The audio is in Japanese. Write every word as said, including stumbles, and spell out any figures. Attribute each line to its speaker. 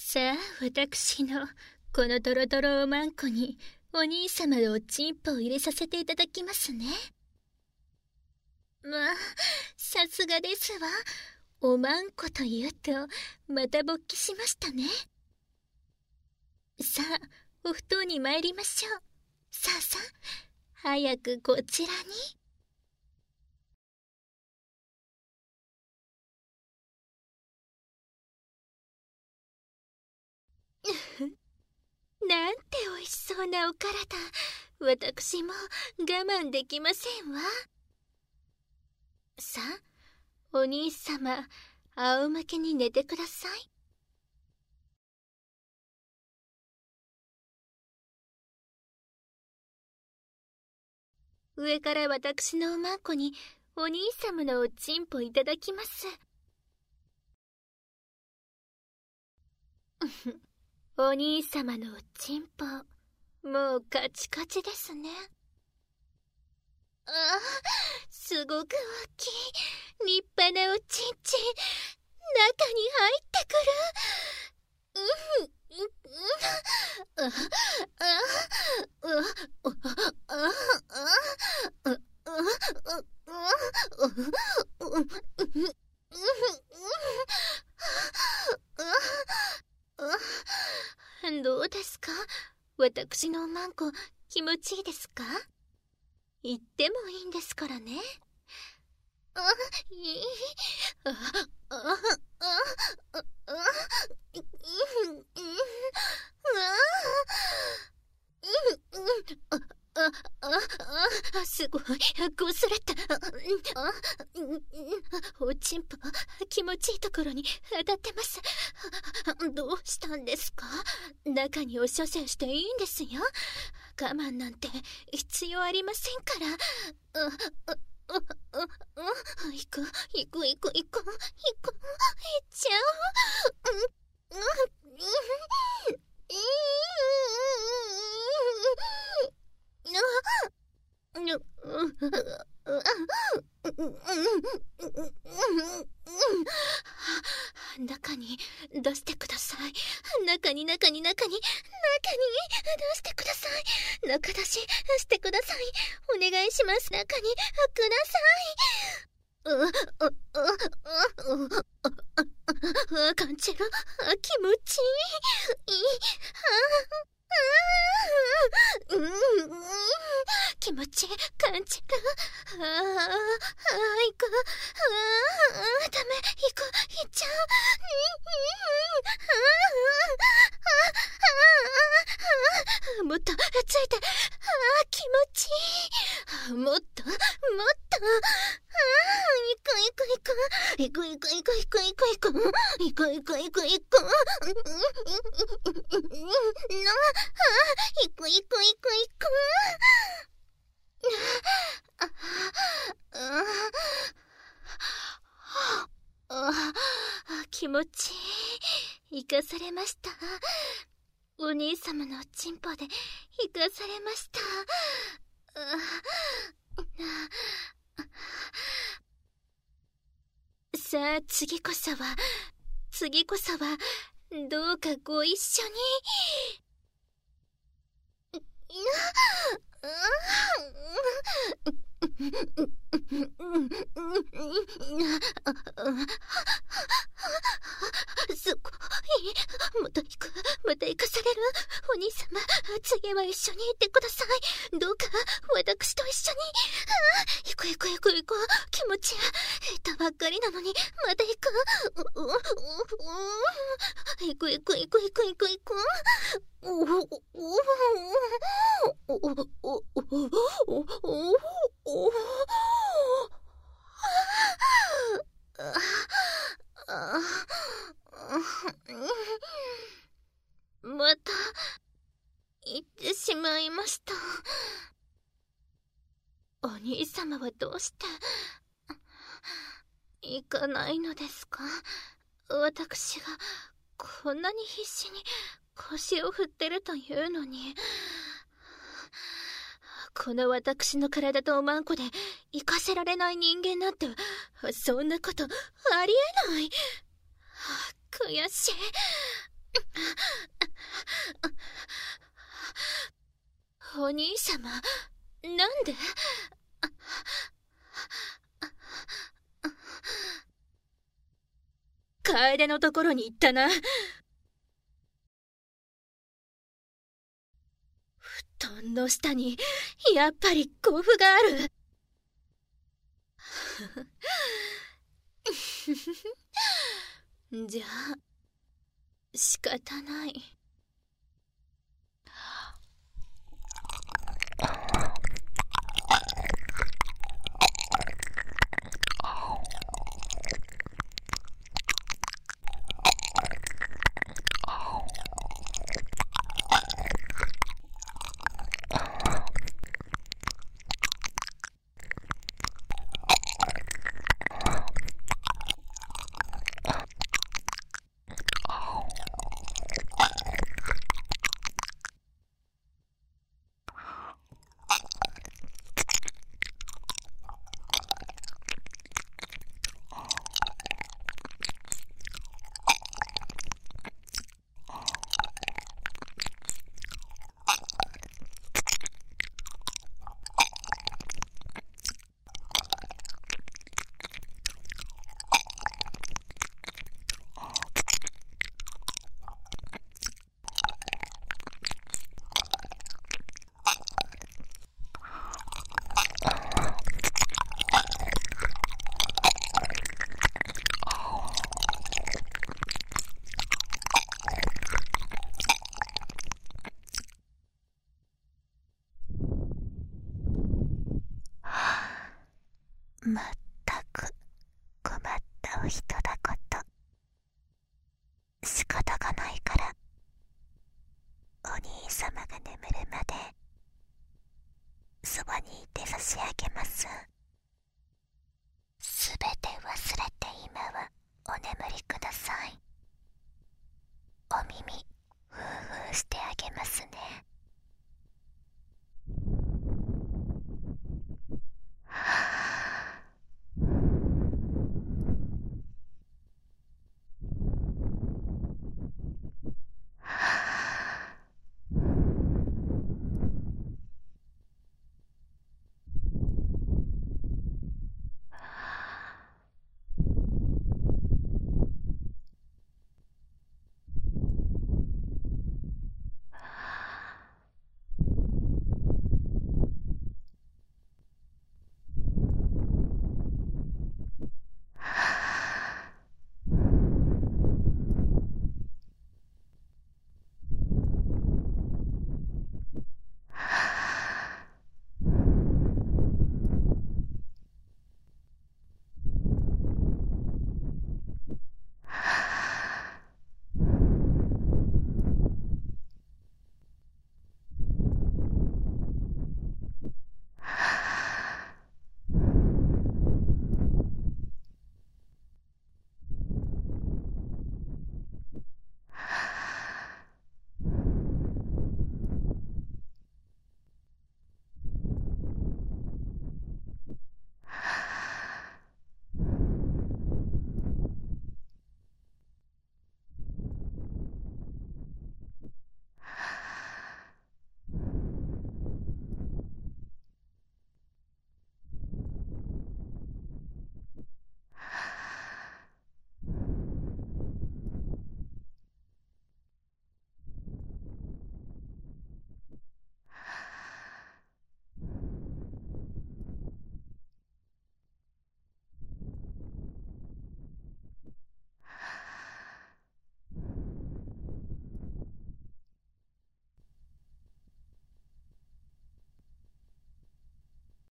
Speaker 1: さあ、私のこのドロドロおまんこにお兄様のおちんぽを入れさせていただきますね。まあ、さすがですわ。おまんこというとまた勃起しましたね。さあ、お布団に参りましょう。さあさあ、早くこちらに。なんておいしそうなお体。私も我慢できませんわ。さあ、お兄様、仰向けに寝てください。上から私のおまんこにお兄様のおちんぽいただきます。お兄様のおちんぽ、もうカチカチですね。ああ、すごく大きい立派なおちんちん、中に入ってくる。うんうんうんどうですか？私のおまんこ気持ちいいですか？言ってもいいんですからね。あ、いい。あ、あ、あ、あ、あ、あ、うん、うん、あ、あ、あ、あ、すごい、こすれた。あ、おちんぽ、気持ちいいところに当たってます。どうしたんですか？中にお射精していいんですよ。我慢なんて必要ありませんから。あ、あ、あ、あ、あ、行く、行く、行く、行く、行く、行っちゃう。うん、うん、うん、中に出してください。中に中に中に中に出してください。中出ししてください。お願いします。中にください。あ、感じる。気持ちいい。いい。ああ、うん、気持ち感じる。ああ、ああ、行く。ああ、ダメ、行く、行っちゃう。うん、もっとついて。ああ、気持ちいい。もっと、もっと。ああ、行く、行く、行く。行く、行く、行く、行く、行く、行く。行く、行く、行く、行く。ああ、行く、行く、行く、行く。気持ちいい。生かされました。お兄様のおちんぽで生かされました。さあ、次こそは次こそはどうかご一緒に。すごい。また行く、また行かされる。お兄様、次は一緒に行ってください。どうか私と一緒に。行く行く行く行く。気持ちが下手ばっかりなのにまた行く。行く行く行く行く行く行く。おおおおおおおおまた行ってしまいました。お兄様はどうして行かないのですか？私がこんなに必死に腰を振ってるというのに。この私の体とおまんこで生かせられない人間なんて、そんなことありえない。悔しい。 お兄様、なんで？楓のところに行ったな。布団の下にやっぱり甲府がある。じゃあ仕方ない。